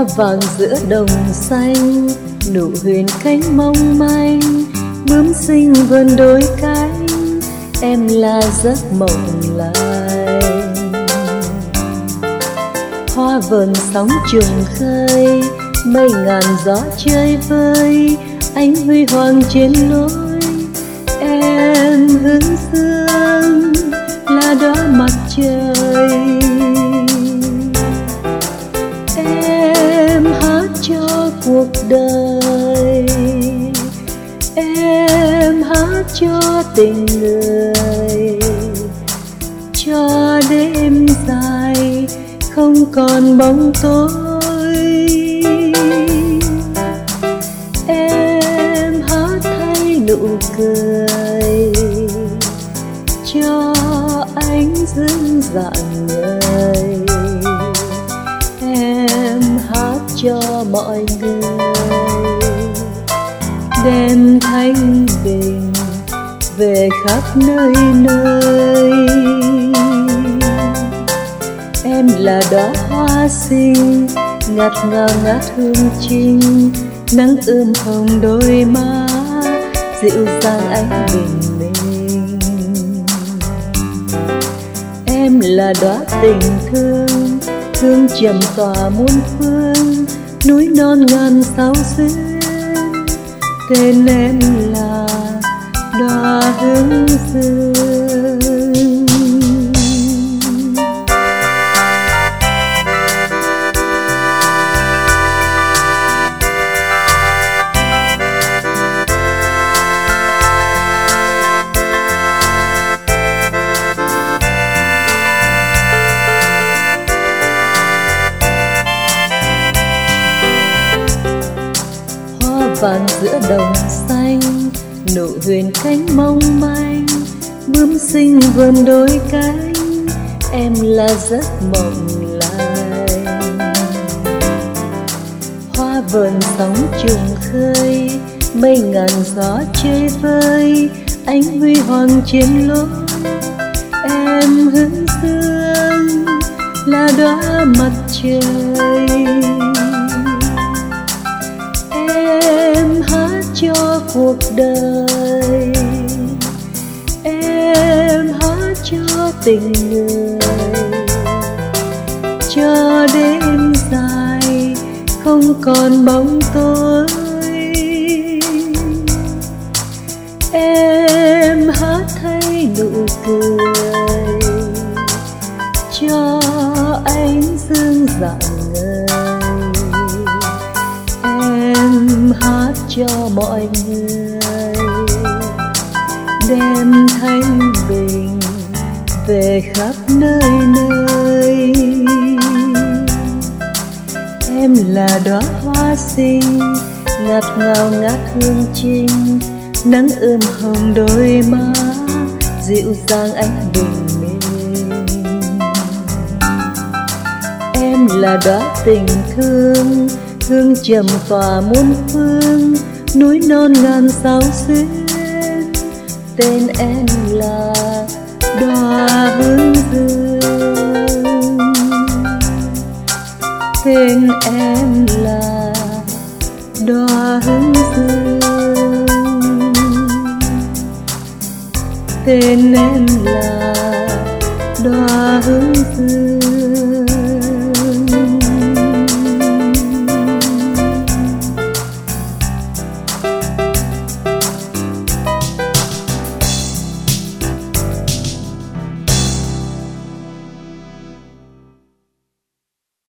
vàng giữa đồng xanh, nụ huyền cánh mong manh, bướm xinh vươn đôi cánh, em là giấc mộng lành. Hoa vờn sóng trùng khơi, mây ngàn gió chơi vơi, ánh huy hoàng trên lối. Em hướng dương là đóa mặt trời, em hát cho cuộc đời, em hát cho tình người, cho đêm dài không còn bóng tối. Em hát thay nụ cười cho ánh dương rạng ngời, em hát cho mọi người đem thanh bình về khắp nơi nơi. Em là đóa hoa xinh ngạt ngào ngát hương trinh, nắng ươm hồng đôi má dịu dàng ánh bình minh. Em là đóa tình thương, hương trầm tỏa muôn phương, núi non ngàn sao xuyên, tên em là đóa hướng dương. Vàng giữa đồng xanh, nụ huyền cánh mong manh, bướm xinh vươn đôi cánh, em là giấc mộng lành. Hoa vờn sóng trùng khơi, mây ngàn gió chơi vơi, ánh huy hoàng trên lối. Em hướng dương là đóa mặt trời, em hát cho cuộc đời, em hát cho tình người, cho đêm dài không còn bóng tối. Em hát thay nụ cười cho ánh dương rạng ngời, em hát cho mọi người đem thanh bình về khắp nơi nơi. Em là đóa hoa xinh ngạt ngào ngát hương trinh, nắng ươm hồng đôi má dịu dàng ánh bình minh. Em là đóa tình thương, hương trầm tỏa muôn phương, núi non ngàn sao xuyên, tên em là đóa hướng dương. Tên em là đóa hướng dương. Tên em là đóa hướng dương.